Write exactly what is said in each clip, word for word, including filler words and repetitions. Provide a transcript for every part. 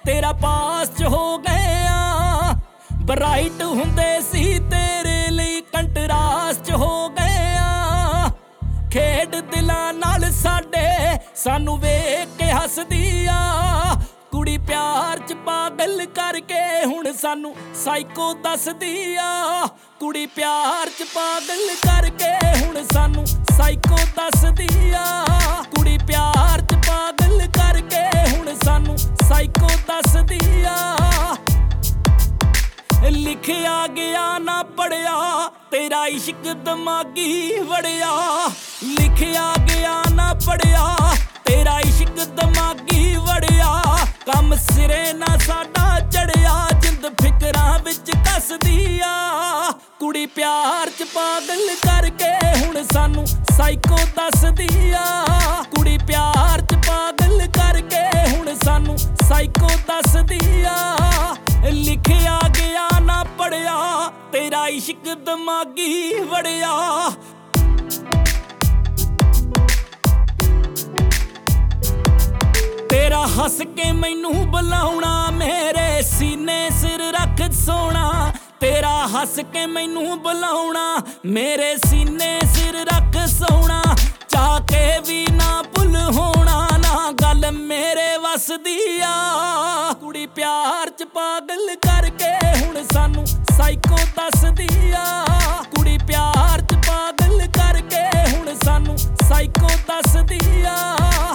तेरा पास च हो गए आ। ब्राइट हुंदे सी तेरे लिए कंट्रास्ट च हो गए आ। खेड दिलां नाल साडे सानू वेख के हसदी आ। कुड़ी प्यार च पागल करके हुण सानू साइको दसदी आ। कुड़ी प्यार च पागल करके हुण सानू साइको दसदी आ। कुड़ी प्यार च पागल करके हुण सानू साइको दसदी आ। लिखिया गया ना पढ़िया तेरा इश्क दिमागी वड़िया। लिखिया गया ना पढ़िया तेरा इश्क दिमागी वड़िया। कम सिरे ना साडा चढ़िया जिंद फिकरां विच कसदी आ। कुड़ी प्यार च पागल करके हुण सानू साइको दसदी आ। कुड़ी प्यार च पागल करके हुण सानू साइको दसदी आ। लिखिया गया ना पढ़िया तेरा इश्क दिमागी वड़िया। तेरा हस के मैनू बुलाउणा मेरे सीने सिर रख सोना। तेरा हस के मैनू बुलाउणा मेरे सीने सिर रख सोना। चाह के भी ना भुल होना ना गल मेरे वस दी आ। कुड़ी प्यार च पागल करके हुण सानू साइको दसदी आ। कुड़ी प्यार च पागल करके हुण सानू साइको दसदी आ।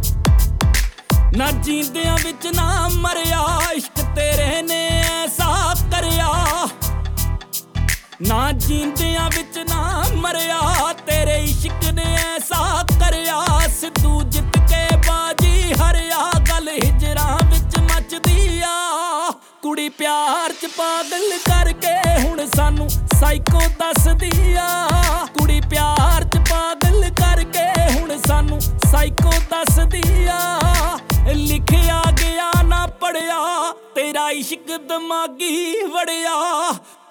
ना जींदियां विच ना मरिया इश्क तेरे ने ऐसा करया। ना जींदियां विच ना मरिया तेरे इश्क ने ऐसा करया। सिद्धू जित के बाजी हरिया गल हिजरां विच मचदी आ। कुड़ी प्यार च पागल करके हुण सानू साइको दसदी आ। कुड़ी प्यार च पागल करके हुण सानू साइको दसदी आ। लिखिया गया ना पढ़िया तेरा इश्क दिमागी वड़िया।